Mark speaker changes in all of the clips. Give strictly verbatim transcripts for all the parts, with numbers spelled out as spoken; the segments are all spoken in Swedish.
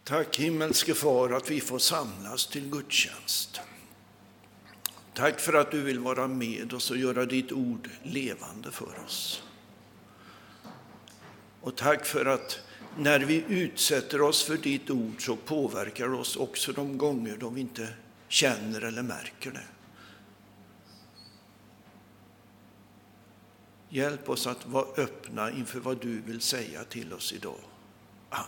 Speaker 1: Tack himmelske far att vi får samlas till gudstjänst. Tack för att du vill vara med oss och göra ditt ord levande för oss. Och tack för att när vi utsätter oss för ditt ord så påverkar oss också de gånger då vi inte känner eller märker det. Hjälp oss att vara öppna inför vad du vill säga till oss idag. Amen.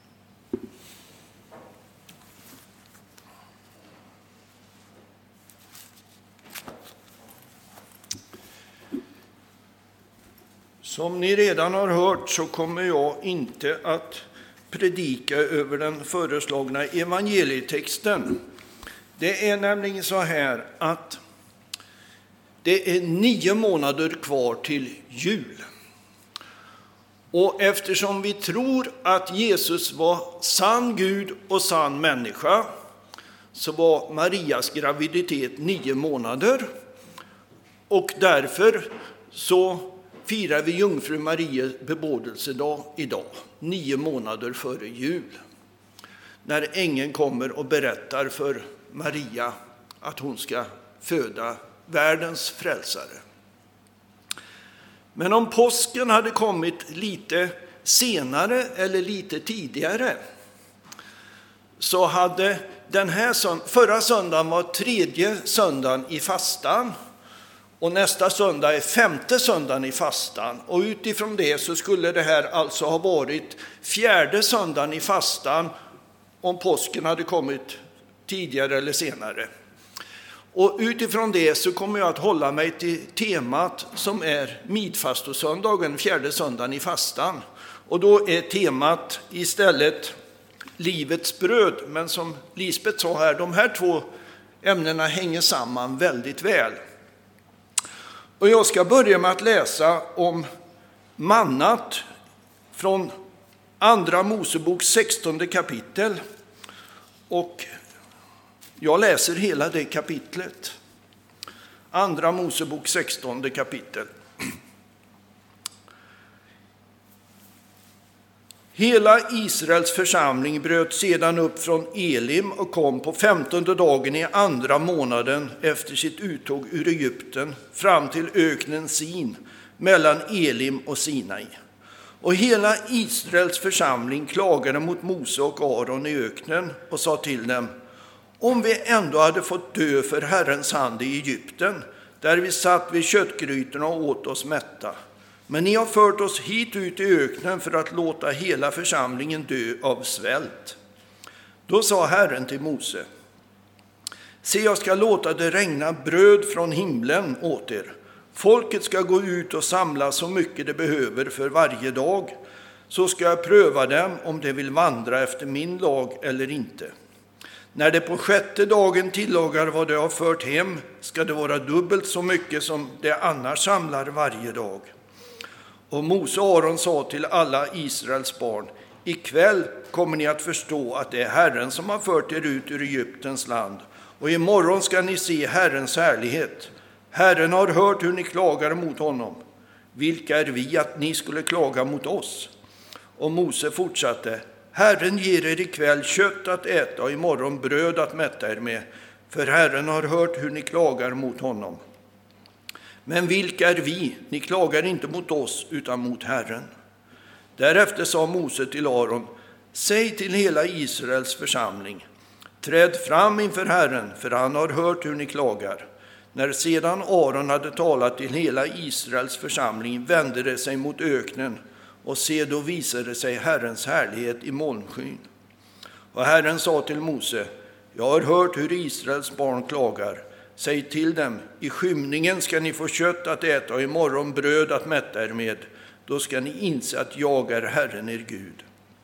Speaker 1: Som ni redan har hört så kommer jag inte att predika över den föreslagna evangelietexten. Det är nämligen så här att det är nio månader kvar till jul. Och eftersom vi tror att Jesus var sann Gud och sann människa så var Marias graviditet nio månader. Och därför så firar vi jungfru Marias bebådelsedag idag, nio månader före jul. När ängeln kommer och berättar för Maria att hon ska föda världens frälsare. Men om påsken hade kommit lite senare eller lite tidigare så hade den här sönd- förra söndagen var tredje söndagen i fastan. Och nästa söndag är femte söndagen i fastan. Och utifrån det så skulle det här alltså ha varit fjärde söndagen i fastan om påsken hade kommit tidigare eller senare. Och utifrån det så kommer jag att hålla mig till temat som är midfastosöndagen, fjärde söndagen i fastan. Och då är temat istället livets bröd. Men som Lisbeth sa här, de här två ämnena hänger samman väldigt väl. Och jag ska börja med att läsa om mannat från andra Mosebok sextonde kapitel. Och jag läser hela det kapitlet. Andra Mosebok sextonde kapitel. Hela Israels församling bröt sedan upp från Elim och kom på femtonde dagen i andra månaden efter sitt uttåg ur Egypten fram till öknen Sin mellan Elim och Sinai. Och hela Israels församling klagade mot Mose och Aron i öknen och sa till dem: om vi ändå hade fått dö för Herrens hand i Egypten, där vi satt vid köttgrytorna och åt oss mätta. Men ni har fört oss hit ut i öknen för att låta hela församlingen dö av svält. Då sa Herren till Mose: se, jag ska låta det regna bröd från himlen åt er. Folket ska gå ut och samla så mycket det behöver för varje dag. Så ska jag pröva dem om de vill vandra efter min lag eller inte. När det på sjätte dagen tillagar vad de har fört hem ska det vara dubbelt så mycket som de annars samlar varje dag. Och Mose och Aron sa till alla Israels barn: ikväll kommer ni att förstå att det är Herren som har fört er ut ur Egyptens land. Och imorgon ska ni se Herrens härlighet. Herren har hört hur ni klagar mot honom. Vilka är vi att ni skulle klaga mot oss? Och Mose fortsatte: Herren ger er ikväll kött att äta och imorgon bröd att mätta er med. För Herren har hört hur ni klagar mot honom. Men vilka är vi? Ni klagar inte mot oss utan mot Herren. Därefter sa Mose till Aron: säg till hela Israels församling: träd fram inför Herren, för han har hört hur ni klagar. När sedan Aron hade talat till hela Israels församling vände det sig mot öknen, och se, då visade sig Herrens härlighet i molnskyn. Och Herren sa till Mose: jag har hört hur Israels barn klagar. Säg till dem: i skymningen ska ni få kött att äta och imorgon bröd att mätta er med. Då ska ni inse att jag är Herren er Gud.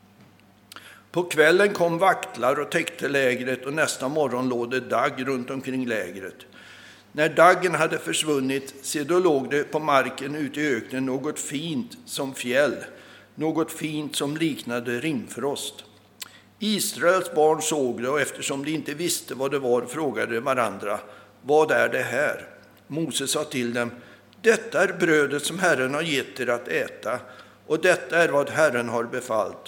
Speaker 1: På kvällen kom vaktlar och täckte lägret, och nästa morgon låg det dagg runt omkring lägret. När daggen hade försvunnit, se, då låg det på marken ute i öknen något fint som fjäll, något fint som liknade rimfrost. Israels barn såg det, och eftersom de inte visste vad det var frågade varandra: vad är det här? Mose sa till dem: detta är brödet som Herren har gett er att äta, och detta är vad Herren har befallt.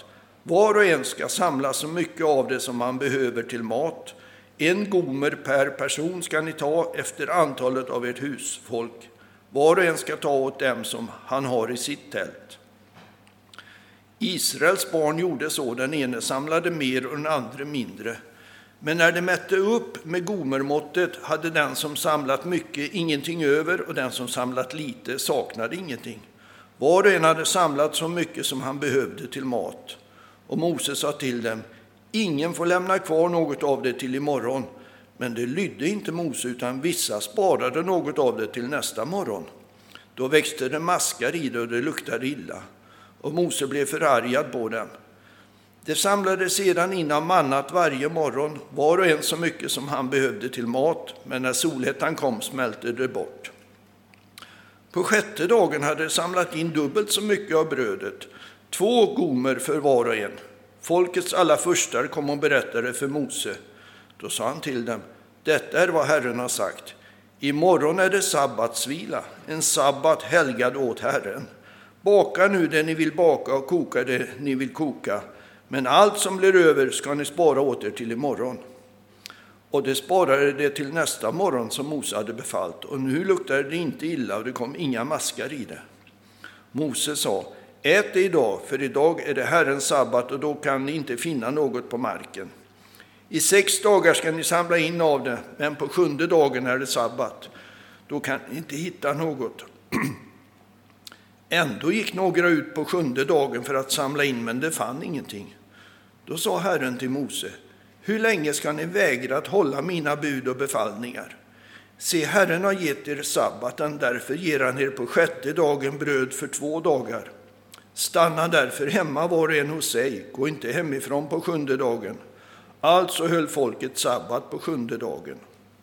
Speaker 1: Var och en ska samla så mycket av det som man behöver till mat. En gomer per person ska ni ta efter antalet av ert husfolk. Var och en ska ta åt dem som han har i sitt tält. Israels barn gjorde så, den ene samlade mer och den andra mindre. Men när de mätte upp med gomermåttet hade den som samlat mycket ingenting över och den som samlat lite saknade ingenting. Var och en hade samlat så mycket som han behövde till mat. Och Mose sa till dem, ingen får lämna kvar något av det till imorgon. Men det lydde inte Mose, utan vissa sparade något av det till nästa morgon. Då växte det maskar i det och det luktade illa. Och Mose blev förargad på dem. Det samlade sedan in av mannat varje morgon, var och en så mycket som han behövde till mat, men när solhettan kom smälte det bort. På sjätte dagen hade de samlat in dubbelt så mycket av brödet, två gomer för var och en. Folkets alla furstar kom och berättade för Mose. Då sa han till dem, detta är vad Herren har sagt. Imorgon är det sabbatsvila, en sabbat helgad åt Herren. Baka nu det ni vill baka och koka det ni vill koka. Men allt som blir över ska ni spara åt er till imorgon. Och det sparade det till nästa morgon som Mose hade befallt. Och nu luktade det inte illa och det kom inga maskar i det. Mose sa, ät det idag, för idag är det Herrens sabbat och då kan ni inte finna något på marken. I sex dagar ska ni samla in av det, men på sjunde dagen är det sabbat. Då kan ni inte hitta något. Ändå gick några ut på sjunde dagen för att samla in, men det fann ingenting. Då sa Herren till Mose, hur länge ska ni vägra att hålla mina bud och befallningar? Se, Herren har gett er sabbaten, därför ger han er på sjätte dagen bröd för två dagar. Stanna därför hemma var och en hos sig, gå inte hemifrån på sjunde dagen. Alltså höll folket sabbat på sjunde dagen.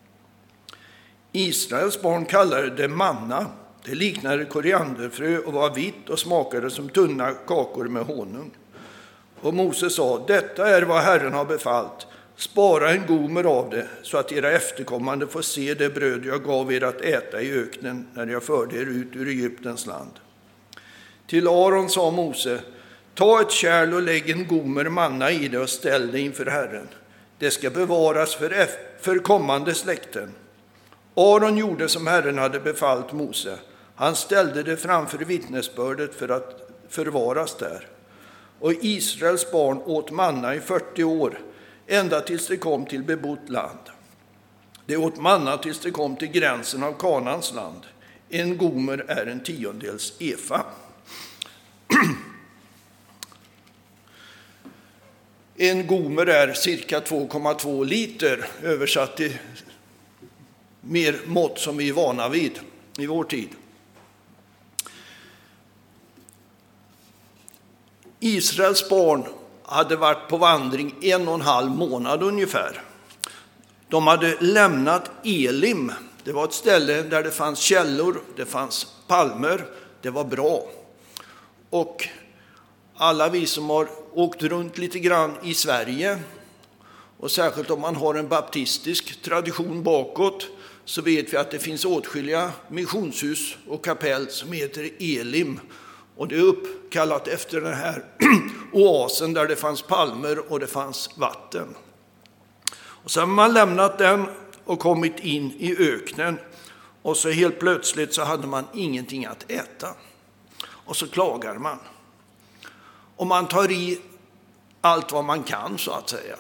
Speaker 1: Israels barn kallade det manna. Det liknade korianderfrö och var vitt och smakade som tunna kakor med honung. Och Mose sa, detta är vad Herren har befallt. Spara en gomer av det, så att era efterkommande får se det bröd jag gav er att äta i öknen när jag förde er ut ur Egyptens land. Till Aron sa Mose, ta ett kärl och lägg en gomer manna i det och ställ det inför Herren. Det ska bevaras för, för kommande släkten. Aron gjorde som Herren hade befallt Mose. Han ställde det framför vittnesbördet för att förvaras där. Och Israels barn åt manna i fyrtio år, ända tills det kom till bebott land. Det åt manna tills det kom till gränsen av Kanans land. En gomer är en tiondels efa. En gomer är cirka två komma två liter, översatt till mer mått som vi är vana vid i vår tid. Israels barn hade varit på vandring en och en halv månad ungefär. De hade lämnat Elim. Det var ett ställe där det fanns källor, det fanns palmer, det var bra. Och alla vi som har åkt runt lite grann i Sverige, och särskilt om man har en baptistisk tradition bakåt, så vet vi att det finns åtskilliga missionshus och kapell som heter Elim. Och det är uppkallat efter den här oasen där det fanns palmer och det fanns vatten. Och så har man lämnat den och kommit in i öknen. Och så helt plötsligt så hade man ingenting att äta. Och så klagar man. Och man tar i allt vad man kan, så att säga.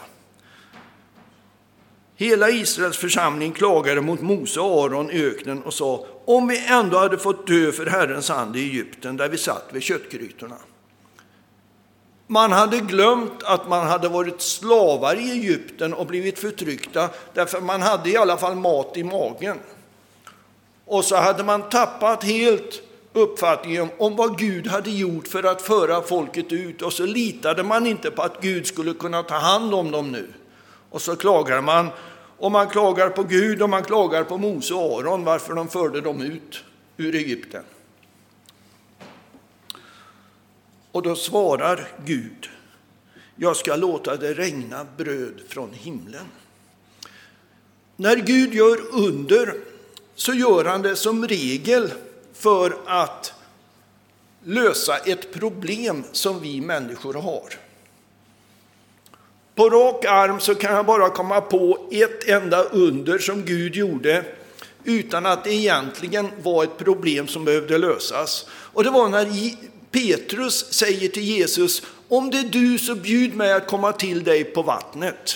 Speaker 1: Hela Israels församling klagade mot Mose och Aron i öknen och sa, om vi ändå hade fått dö för Herrens hand i Egypten där vi satt vid köttgrytorna. Man hade glömt att man hade varit slavar i Egypten och blivit förtryckta, därför man hade i alla fall mat i magen. Och så hade man tappat helt uppfattningen om vad Gud hade gjort för att föra folket ut, och så litade man inte på att Gud skulle kunna ta hand om dem nu. Och så klagar man, och man klagar på Gud och man klagar på Mose och Aron varför de förde dem ut ur Egypten. Och då svarar Gud, jag ska låta det regna bröd från himlen. När Gud gör under så gör han det som regel för att lösa ett problem som vi människor har. På rak arm så kan jag bara komma på ett enda under som Gud gjorde utan att det egentligen var ett problem som behövde lösas. Och det var när Petrus säger till Jesus: om det är du så bjud mig att komma till dig på vattnet.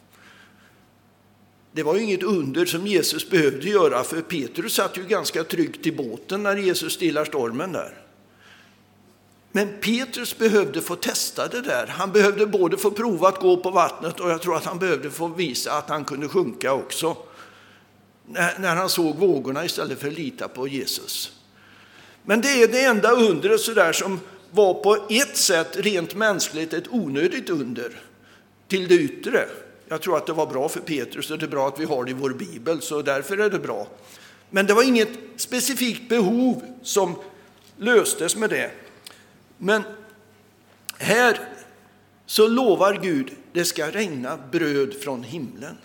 Speaker 1: Det var ju inget under som Jesus behövde göra, för Petrus satt ju ganska tryggt i båten när Jesus stillar stormen där. Men Petrus behövde få testa det där. Han behövde både få prova att gå på vattnet, och jag tror att han behövde få visa att han kunde sjunka också. När, när han såg vågorna istället för att lita på Jesus. Men det är det enda undret så där som var på ett sätt rent mänskligt ett onödigt under till det yttre. Jag tror att det var bra för Petrus, och det är bra att vi har det i vår bibel, så därför är det bra. Men det var inget specifikt behov som löstes med det. Men här så lovar Gud, det ska regna bröd från himlen.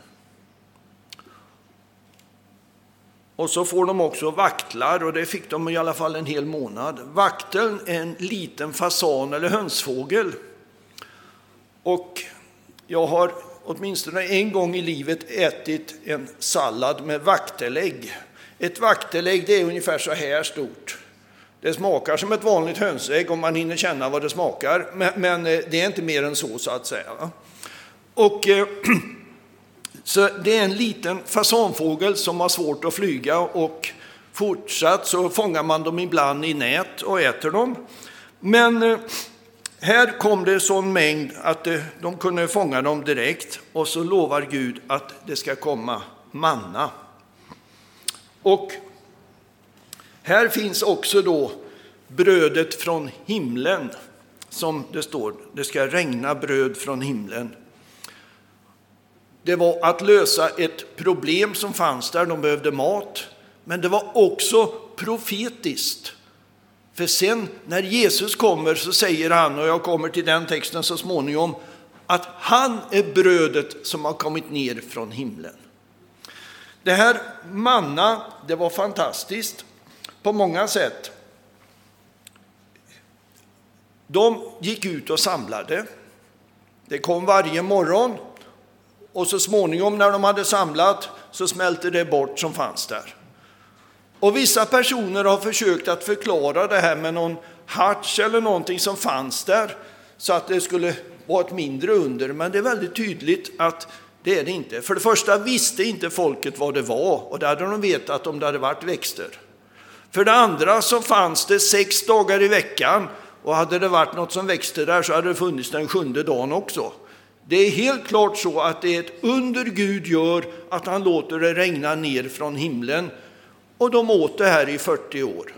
Speaker 1: Och så får de också vaktlar, och det fick de i alla fall en hel månad. Vakteln är en liten fasan eller hönsfågel. Och jag har åtminstone en gång i livet ätit en sallad med vaktelägg. Ett vaktelägg, det är ungefär så här stort. Det smakar som ett vanligt hönsägg om man hinner känna vad det smakar. Men, men det är inte mer än så, så att säga. Och eh, så det är en liten fasanfågel som har svårt att flyga, och fortsatt så fångar man dem ibland i nät och äter dem. Men eh, här kom det sån mängd att eh, de kunde fånga dem direkt, och så lovar Gud att det ska komma manna. Och här finns också då brödet från himlen, som det står. Det ska regna bröd från himlen. Det var att lösa ett problem som fanns där, de behövde mat. Men det var också profetiskt. För sen när Jesus kommer så säger han, och jag kommer till den texten så småningom, att han är brödet som har kommit ner från himlen. Det här manna, det var fantastiskt på många sätt. De gick ut och samlade. Det kom varje morgon, och så småningom när de hade samlat så smälte det bort som fanns där. Och vissa personer har försökt att förklara det här med någon harts eller någonting som fanns där, så att det skulle vara ett mindre under. Men det är väldigt tydligt att det är det inte. För det första visste inte folket vad det var, och det hade de vetat om det hade varit växter. För det andra så fanns det sex dagar i veckan, och hade det varit något som växte där så hade det funnits den sjunde dagen också. Det är helt klart så att det är ett under Gud gör att han låter det regna ner från himlen. Och de åt det här i fyrtio år.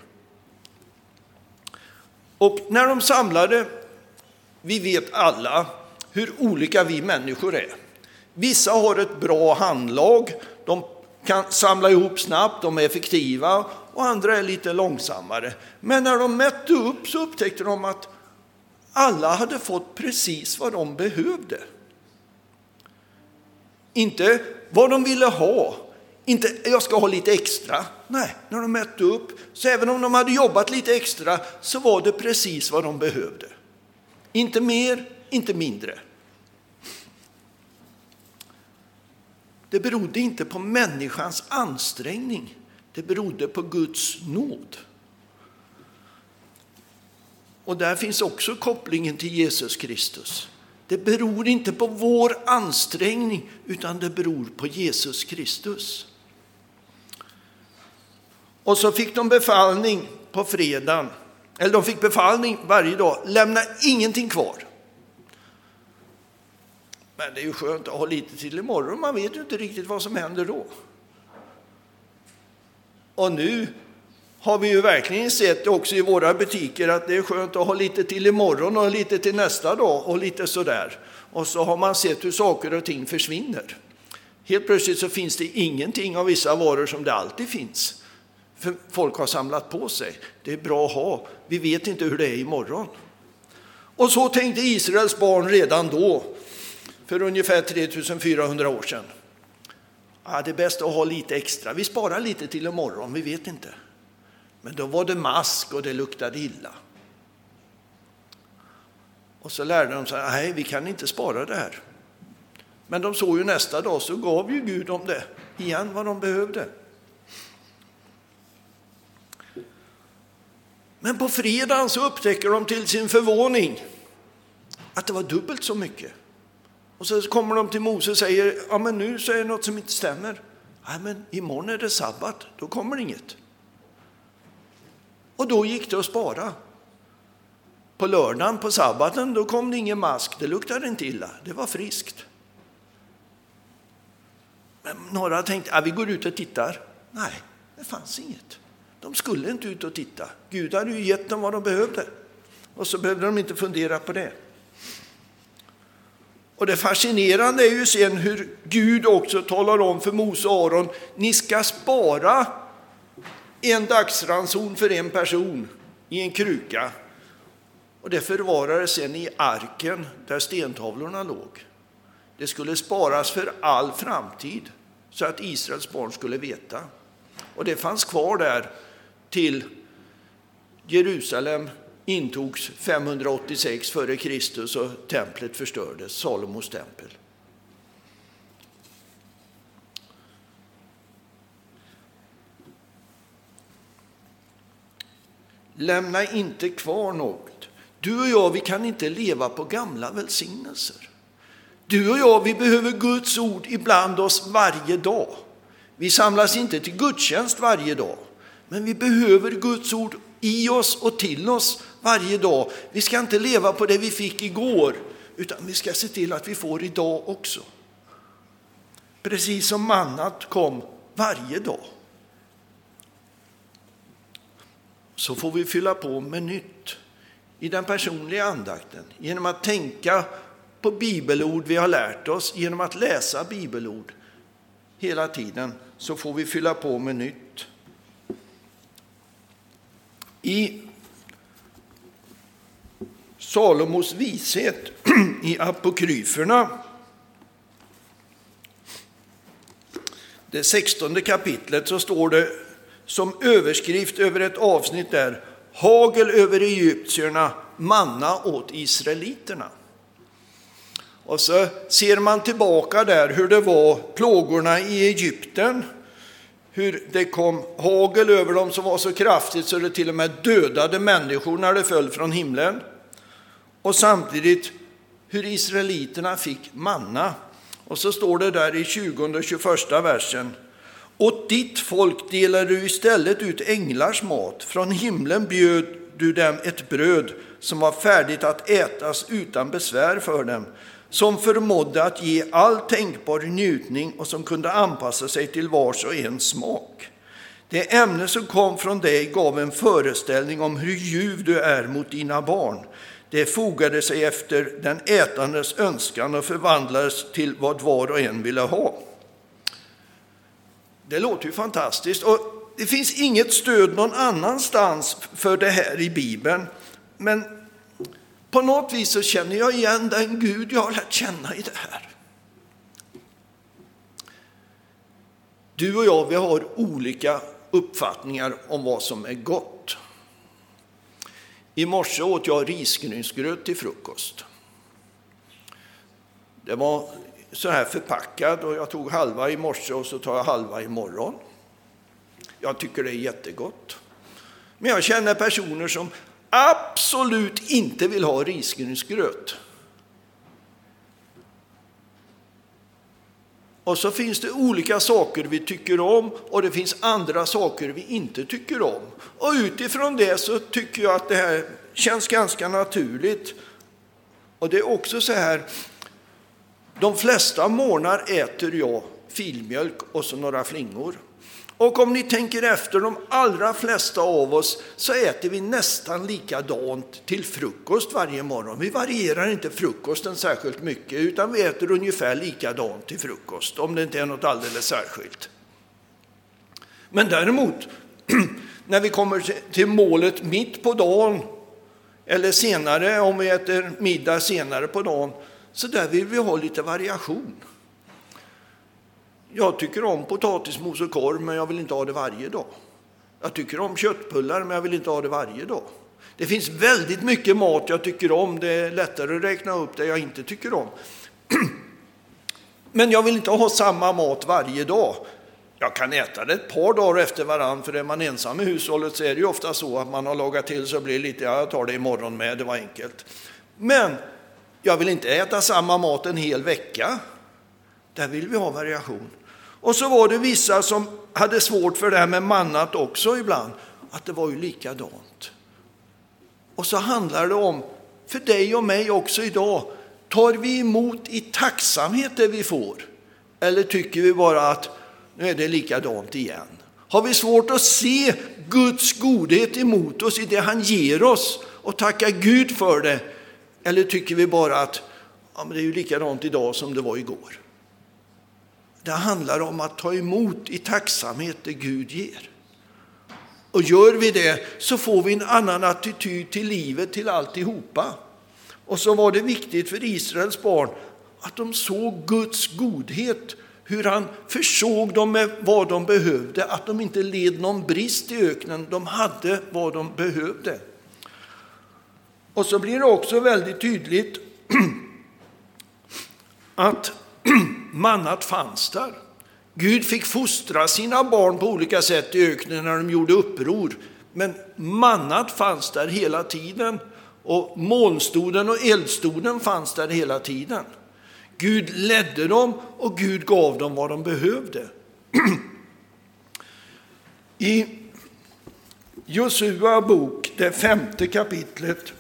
Speaker 1: Och när de samlade, vi vet alla hur olika vi människor är. Vissa har ett bra handlag, de kan samla ihop snabbt, de är effektiva, och andra är lite långsammare. Men när de mätte upp så upptäckte de att alla hade fått precis vad de behövde. Inte vad de ville ha, inte jag ska ha lite extra. Nej, när de mätte upp, så även om de hade jobbat lite extra så var det precis vad de behövde. Inte mer, inte mindre. Det berodde inte på människans ansträngning. Det berodde på Guds nåd. Och där finns också kopplingen till Jesus Kristus. Det beror inte på vår ansträngning, utan det beror på Jesus Kristus. Och så fick de befallning på fredagen. Eller de fick befallning varje dag. Lämna ingenting kvar. Men det är ju skönt att ha lite till imorgon. Man vet ju inte riktigt vad som händer då. Och nu har vi ju verkligen sett också i våra butiker att det är skönt att ha lite till imorgon och lite till nästa dag och lite sådär. Och så har man sett hur saker och ting försvinner. Helt plötsligt så finns det ingenting av vissa varor som det alltid finns. För folk har samlat på sig. Det är bra att ha. Vi vet inte hur det är imorgon. Och så tänkte Israels barn redan då, för ungefär tre tusen fyrahundra år sedan. Ja, det är bäst att ha lite extra. Vi sparar lite till imorgon, vi vet inte. Men då var det mask och det luktade illa. Och så lärde de sig, nej vi kan inte spara det här. Men de såg ju nästa dag, så gav ju Gud dem det igen vad de behövde. Men på fredagen så upptäcker de till sin förvåning att det var dubbelt så mycket. Och så kommer de till Mose och säger, ja men nu så är det något som inte stämmer. Nej men imorgon är det sabbat, då kommer inget. Och då gick det att spara. På lördagen, på sabbaten, då kom det ingen mask. Det luktade inte illa, det var friskt. Men några tänkte, ja vi går ut och tittar. Nej, det fanns inget. De skulle inte ut och titta. Gud hade ju gett dem vad de behövde. Och så behövde de inte fundera på det. Och det fascinerande är ju sen hur Gud också talar om för Mose och Aron, ni ska spara en dagsranson för en person i en kruka. Och det förvarades sen i arken där stentavlorna låg. Det skulle sparas för all framtid så att Israels barn skulle veta. Och det fanns kvar där till Jerusalem intogs femhundraåttiosex före Kristus och templet förstördes, Salomos tempel. Lämna inte kvar något. Du och jag, vi kan inte leva på gamla välsignelser. Du och jag, vi behöver Guds ord ibland oss varje dag. Vi samlas inte till gudstjänst varje dag, men vi behöver Guds ord i oss och till oss varje dag. Vi ska inte leva på det vi fick igår, utan vi ska se till att vi får idag också. Precis som mannat kom varje dag, så får vi fylla på med nytt i den personliga andakten. Genom att tänka på bibelord vi har lärt oss, genom att läsa bibelord hela tiden, så får vi fylla på med nytt. I Salomos vishet i apokryferna, det sextonde kapitlet, så står det som överskrift över ett avsnitt där: hagel över egyptierna, manna åt israeliterna. Och så ser man tillbaka där hur det var plågorna i Egypten, hur det kom hagel över dem som var så kraftigt så det till och med dödade människor när det föll från himlen. Och samtidigt hur israeliterna fick manna. Och så står det där i tjugonde och tjugoförsta versen: åt ditt folk delar du istället ut änglars mat. Från himlen bjöd du dem ett bröd som var färdigt att ätas utan besvär för dem, som förmådde att ge all tänkbar njutning och som kunde anpassa sig till vars och en smak. Det ämne som kom från dig gav en föreställning om hur ljuv du är mot dina barn. Det fogade sig efter den ätandes önskan och förvandlades till vad var och en ville ha. Det låter ju fantastiskt, och det finns inget stöd någon annanstans för det här i Bibeln. Men på något vis så känner jag igen den Gud jag har lärt känna i det här. Du och jag, vi har olika uppfattningar om vad som är gott. I morse åt jag risgrynsgröt till frukost. Det var så här förpackad och jag tog halva i morse och så tar jag halva imorgon. Jag tycker det är jättegott. Men jag känner personer som absolut inte vill ha risgrynsgröt. Och så finns det olika saker vi tycker om och det finns andra saker vi inte tycker om. Och utifrån det så tycker jag att det här känns ganska naturligt. Och det är också så här, de flesta morgnar äter jag filmjölk och så några flingor. Och om ni tänker efter, de allra flesta av oss så äter vi nästan likadant till frukost varje morgon. Vi varierar inte frukosten särskilt mycket utan vi äter ungefär likadant till frukost, om det inte är något alldeles särskilt. Men däremot, när vi kommer till målet mitt på dagen eller senare, om vi äter middag senare på dagen, så där vill vi ha lite variation. Jag tycker om potatismos och korv, men jag vill inte ha det varje dag. Jag tycker om köttbullar, men jag vill inte ha det varje dag. Det finns väldigt mycket mat jag tycker om. Det är lättare att räkna upp det jag inte tycker om. Men jag vill inte ha samma mat varje dag. Jag kan äta det ett par dagar efter varann, för är man ensam i hushållet så är det ju ofta så att man har lagat till så blir det lite, ja, jag tar det imorgon med, det var enkelt. Men jag vill inte äta samma mat en hel vecka. Där vill vi ha variation. Och så var det vissa som hade svårt för det här med mannat också ibland, att det var ju likadant. Och så handlar det om, för dig och mig också idag, tar vi emot i tacksamhet det vi får? Eller tycker vi bara att nu är det likadant igen? Har vi svårt att se Guds godhet emot oss i det han ger oss och tacka Gud för det? Eller tycker vi bara att ja, men det är ju likadant idag som det var igår? Det handlar om att ta emot i tacksamhet det Gud ger. Och gör vi det så får vi en annan attityd till livet, till alltihopa. Och så var det viktigt för Israels barn att de såg Guds godhet, hur han försåg dem med vad de behövde, att de inte led någon brist i öknen, de hade vad de behövde. Och så blir det också väldigt tydligt att mannat fanns där. Gud fick fostra sina barn på olika sätt i öknen när de gjorde uppror. Men mannat fanns där hela tiden. Och molnstoden och eldstoden fanns där hela tiden. Gud ledde dem och Gud gav dem vad de behövde. I Josua bok, det femte kapitlet,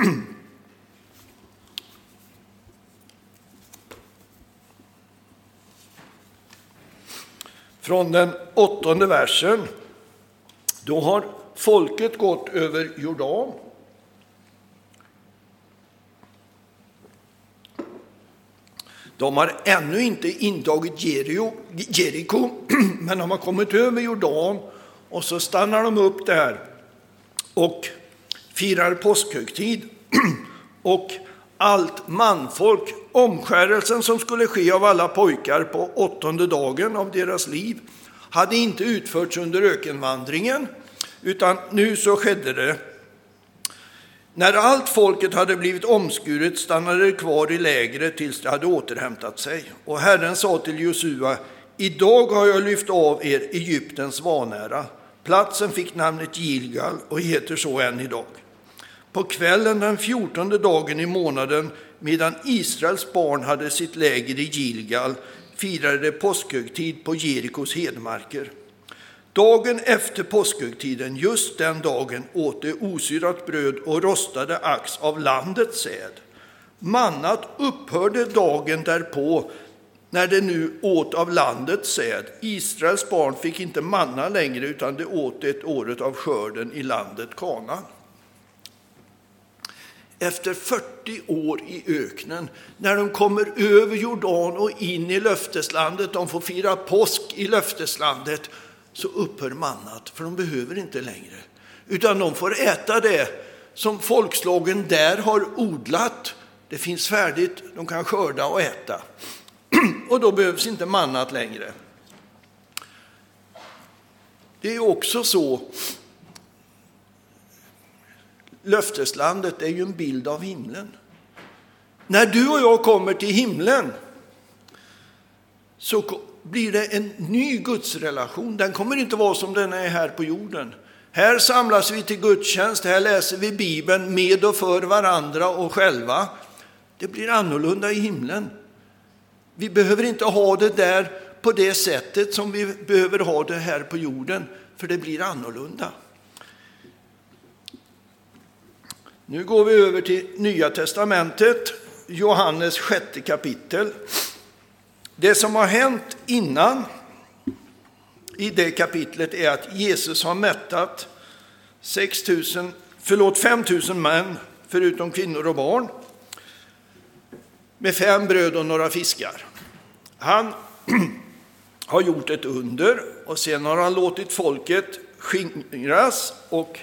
Speaker 1: från den åttonde versen, då har folket gått över Jordan. De har ännu inte intagit Jeriko, men de har kommit över Jordan och så stannar de upp där och firar påskhögtid. Och allt manfolk, omskärelsen som skulle ske av alla pojkar på åttonde dagen av deras liv, hade inte utförts under ökenvandringen, utan nu så skedde det. När allt folket hade blivit omskuret stannade det kvar i lägret tills det hade återhämtat sig. Och Herren sa till Josua: idag har jag lyft av er Egyptens vanära. Platsen fick namnet Gilgal och heter så än idag. På kvällen den fjortonde dagen i månaden, medan Israels barn hade sitt läger i Gilgal, firade det påskhögtid på Jerikos hedmarker. Dagen efter påskhögtiden, just den dagen, åt de osyrat bröd och rostade ax av landets säd. Mannat upphörde dagen därpå, när de nu åt av landets säd. Israels barn fick inte manna längre, utan de åt ett året av skörden i landet Kanaan. Efter fyrtio år i öknen, när de kommer över Jordan och in i löfteslandet, de får fira påsk i löfteslandet, så upphör mannat, för de behöver inte längre. Utan de får äta det som folkslagen där har odlat. Det finns färdigt, de kan skörda och äta. Och då behövs inte mannat längre. Det är också så. Löfteslandet är ju en bild av himlen. När du och jag kommer till himlen så blir det en ny gudsrelation. Den kommer inte vara som den är här på jorden. Här samlas vi till gudstjänst, här läser vi Bibeln med och för varandra och själva. Det blir annorlunda i himlen. Vi behöver inte ha det där på det sättet som vi behöver ha det här på jorden, för det blir annorlunda. Nu går vi över till Nya testamentet, Johannes sjätte kapitel. Det som har hänt innan i det kapitlet är att Jesus har mättat sex tusen, förlåt, fem tusen män, förutom kvinnor och barn, med fem bröd och några fiskar. Han har gjort ett under och sen har han låtit folket skingras och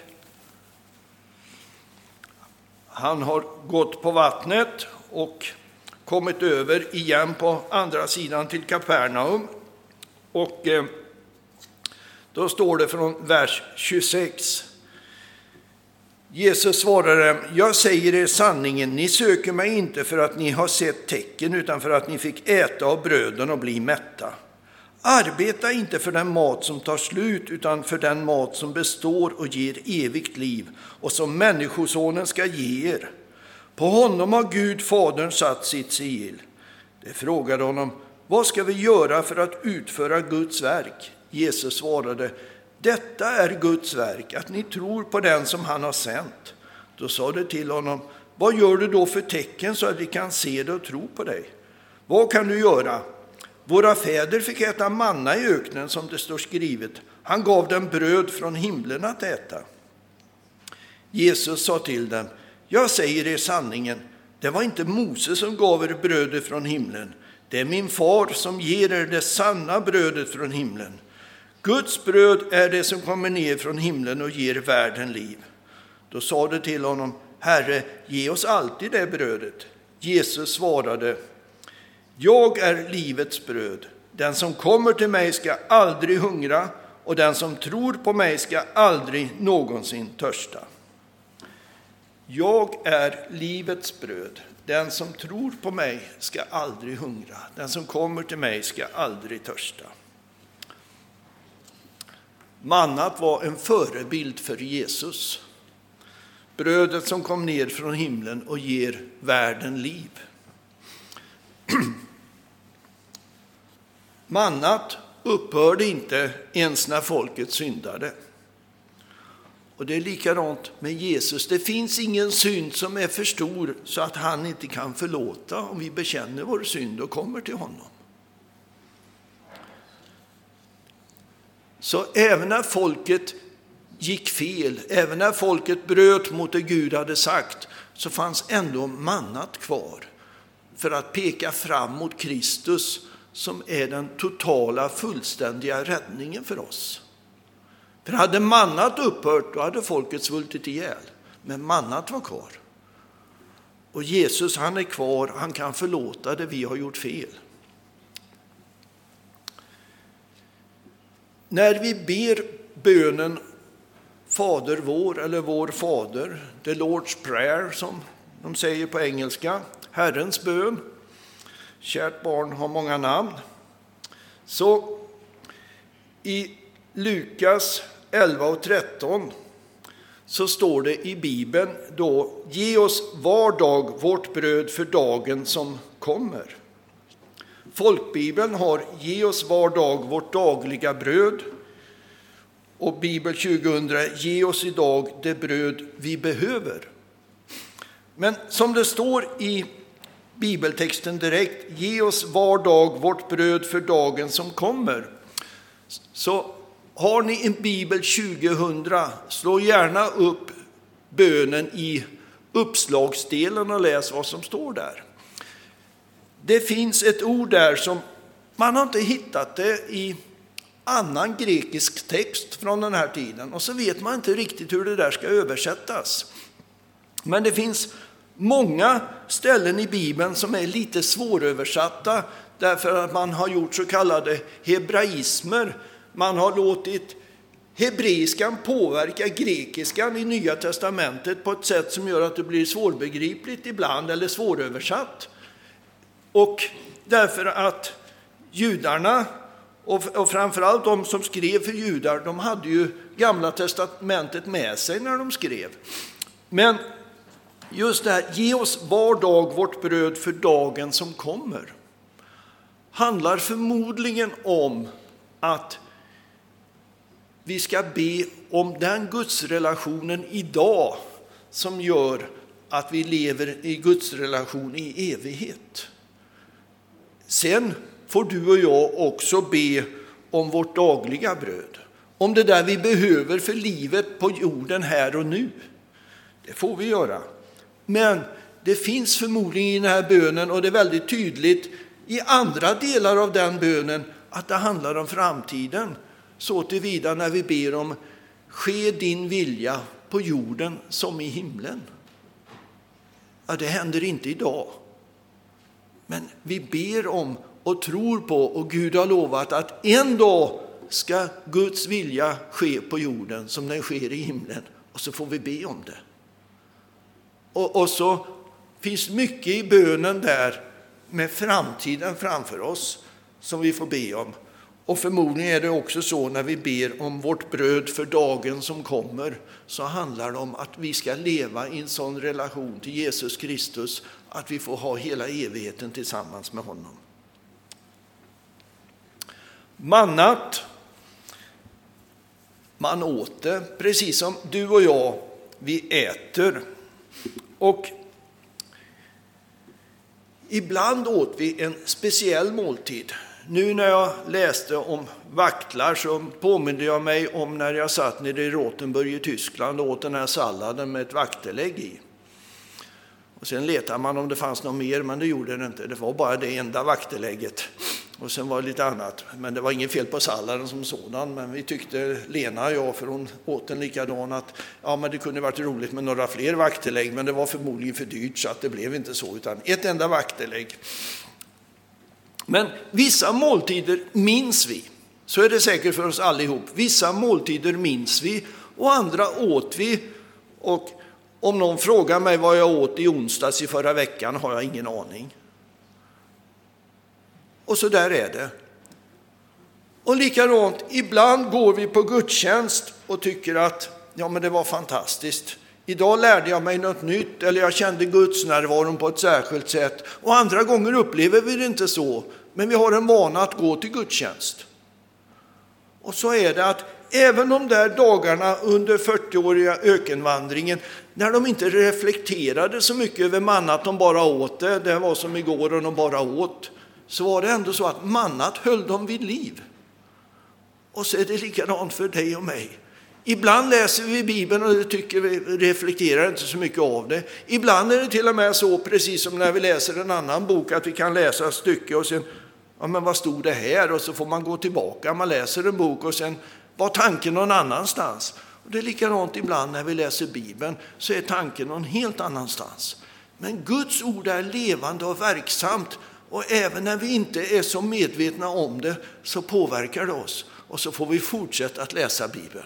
Speaker 1: han har gått på vattnet och kommit över igen på andra sidan till Kapernaum. Och eh, då står det från vers tjugosex. Jesus svarade: jag säger er sanningen, ni söker mig inte för att ni har sett tecken, utan för att ni fick äta av bröden och bli mätta. Arbeta inte för den mat som tar slut, utan för den mat som består och ger evigt liv, och som Människosonen ska ge er. På honom har Gud, Fadern, satt sitt sigill. De frågade honom: vad ska vi göra för att utföra Guds verk? Jesus svarade: detta är Guds verk, att ni tror på den som han har sänt. Då sa de till honom: vad gör du då för tecken så att vi kan se det och tro på dig? Vad kan du göra? Våra fäder fick äta manna i öknen, som det står skrivet. Han gav dem bröd från himlen att äta. Jesus sa till dem: jag säger er sanningen, det var inte Mose som gav er brödet från himlen. Det är min far som ger er det sanna brödet från himlen. Guds bröd är det som kommer ner från himlen och ger världen liv. Då sa de till honom: Herre, ge oss alltid det brödet. Jesus svarade: jag är livets bröd. Den som kommer till mig ska aldrig hungra, och den som tror på mig ska aldrig någonsin törsta. Jag är livets bröd. Den som tror på mig ska aldrig hungra. Den som kommer till mig ska aldrig törsta. Mannat var en förebild för Jesus. Brödet som kom ner från himlen och ger världen liv. Mannat upphörde inte ens när folket syndade. Och det är likadant med Jesus. Det finns ingen synd som är för stor så att han inte kan förlåta om vi bekänner vår synd och kommer till honom. Så även när folket gick fel, även när folket bröt mot det Gud hade sagt, så fanns ändå mannat kvar för att peka fram mot Kristus, som är den totala, fullständiga räddningen för oss. För hade mannat upphört, då hade folket svultit ihjäl. Men mannat var kvar. Och Jesus, han är kvar, han kan förlåta det vi har gjort fel. När vi ber bönen Fader vår, eller vår Fader, the Lord's Prayer som de säger på engelska, Herrens bön, kärt barn har många namn. Så i Lukas elva och tretton så står det i Bibeln då: ge oss var dag vårt bröd för dagen som kommer. Folkbibeln har ge oss var dag vårt dagliga bröd, och Bibel tjugohundra ge oss idag det bröd vi behöver. Men som det står i bibeltexten direkt, ge oss var dag vårt bröd för dagen som kommer. Så har ni en Bibel tjugohundra, slå gärna upp bönen i uppslagsdelen och läs vad som står där. Det finns ett ord där som man har inte hittat det i annan grekisk text från den här tiden. Och så vet man inte riktigt hur det där ska översättas. Men det finns många ställen i Bibeln som är lite svåröversatta därför att man har gjort så kallade hebraismer. Man har låtit hebreiskan påverka grekiskan i Nya testamentet på ett sätt som gör att det blir svårbegripligt ibland eller svåröversatt. Och därför att judarna, och, och framförallt de som skrev för judar, de hade ju Gamla testamentet med sig när de skrev. Men just det här, ge oss var dag vårt bröd för dagen som kommer, handlar förmodligen om att vi ska be om den gudsrelationen idag som gör att vi lever i gudsrelation i evighet. Sen får du och jag också be om vårt dagliga bröd. Om det där vi behöver för livet på jorden här och nu. Det får vi göra. Men det finns förmodligen i den här bönen, och det är väldigt tydligt i andra delar av den bönen, att det handlar om framtiden. Så tillvida när vi ber om ske din vilja på jorden som i himlen. Ja, det händer inte idag. Men vi ber om och tror på, och Gud har lovat att en dag ska Guds vilja ske på jorden som den sker i himlen. Och så får vi be om det. Och, och så finns mycket i bönen där med framtiden framför oss som vi får be om. Och förmodligen är det också så när vi ber om vårt bröd för dagen som kommer, så handlar det om att vi ska leva i en sån relation till Jesus Kristus att vi får ha hela evigheten tillsammans med honom. Mannat, man åt det, precis som du och jag, vi äter. Och ibland åt vi en speciell måltid. Nu när jag läste om vaktlar så påminner jag mig om när jag satt nere i Rotenburg i Tyskland och åt den här salladen med ett vaktelägg i. Och sen letade man om det fanns något mer, men det gjorde det inte. Det var bara det enda vaktelägget. Och sen var det lite annat. Men det var inget fel på salladen som sådan. Men vi tyckte, Lena och jag, för hon åt den likadan, att ja, men det kunde varit roligt med några fler vaktelägg. Men det var förmodligen för dyrt så att det blev inte så, utan ett enda vaktelägg. Men vissa måltider minns vi. Så är det säkert för oss allihop. Vissa måltider minns vi och andra åt vi. Och om någon frågar mig vad jag åt i onsdags i förra veckan har jag ingen aning. Och så där är det. Och likadant, ibland går vi på gudstjänst och tycker att ja, men det var fantastiskt. Idag lärde jag mig något nytt, eller jag kände Guds närvaron på ett särskilt sätt. Och andra gånger upplever vi det inte så, men vi har en vana att gå till gudstjänst. Och så är det att även de där dagarna under fyrtioåriga ökenvandringen, när de inte reflekterade så mycket över manna att de bara åt det, det var som igår och de bara åt, så var det ändå så att mannat höll dem vid liv. Och så är det likadant för dig och mig. Ibland läser vi Bibeln och tycker vi reflekterar inte så mycket av det. Ibland är det till och med så, precis som när vi läser en annan bok, att vi kan läsa ett stycke och sen, ja men vad stod det här? Och så får man gå tillbaka, man läser en bok och sen var tanken någon annanstans. Och det är likadant ibland när vi läser Bibeln, så är tanken någon helt annanstans. Men Guds ord är levande och verksamt, och även när vi inte är så medvetna om det så påverkar det oss. Och så får vi fortsätta att läsa Bibeln.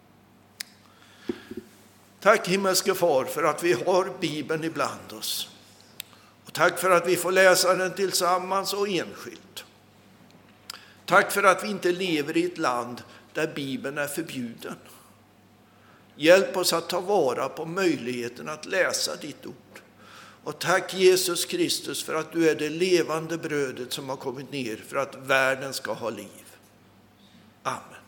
Speaker 1: Tack himmelske far för att vi har Bibeln ibland oss. Och tack för att vi får läsa den tillsammans och enskilt. Tack för att vi inte lever i ett land där Bibeln är förbjuden. Hjälp oss att ta vara på möjligheten att läsa ditt ord. Och tack Jesus Kristus för att du är det levande brödet som har kommit ner för att världen ska ha liv. Amen.